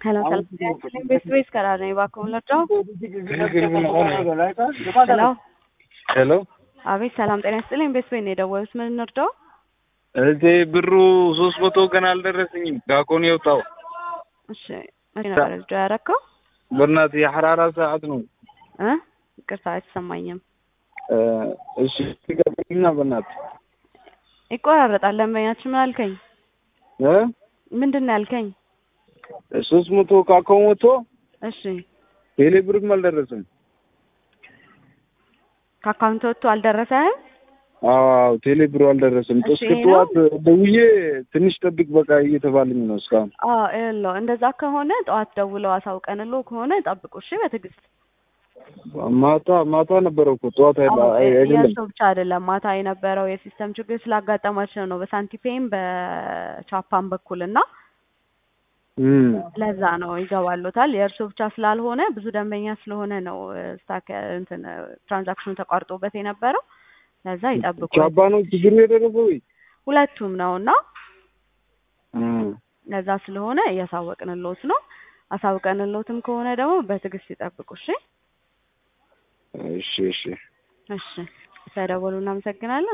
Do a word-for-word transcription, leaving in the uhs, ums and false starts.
Hello, hello. Best ways करा रहे हैं वाकई लड़ाओ. Hello. Hello. अभी सलाम तेरे से लें best way नहीं रहा वो उसमें लड़ाओ. ऐसे बिर्रू सोच बतो कनाल दर रसिंग काकों नहीं होता. अच्छा. अरे ना कर जो रखो. वरना थी हरारा से आदमी. हाँ? करता है समायम. इस का कितना बना था? एक और रहा ताले में यहाँ चुनाल कहीं. हाँ? मिंटन नाल कहीं. सोच में तो काकों में तो? अच्छा. पहले बिर्रू माल दर रसिंग. काकां तो तो आल दर रहा है? آه تيلي برو على الرسم تسكتوات دوية تنشت بك بقى يتفعل من اسكان اه إلا إن ذاك هنا تقعد تدولوا أساوك أنا لوك هنا تطبقوا شيء بتجلس ማታ ማታ ነበረው እኮ ጠዋት አይደለም ያሰው ብቻ አይደለም ማታ የነበረው የሲስተም ችግር ስላጋጠማቸው ነው በሳንቲፔም በቻፓም በኩልና ለዛ ነው ይገባሉታል የእርሱ ብቻ ስላልሆነ ብዙ ደንበኛ ስለሆነ ነው ስታክ እንትን ትራንዛክሽኑ ተቋርጦበት የነበረው ለዛ ይጠብቁ ቻፓ ነው ችግር የደረሰው ሁለቱም ነውና ለዛ ስለሆነ ያሳወቅንልዎት ነው አሳውቀንልዎትም ከሆነ ደግሞ በትዕግስት ይጠብቁ እሺ እሺ እሺ እሺ ተደውሉና እናመሰግናለን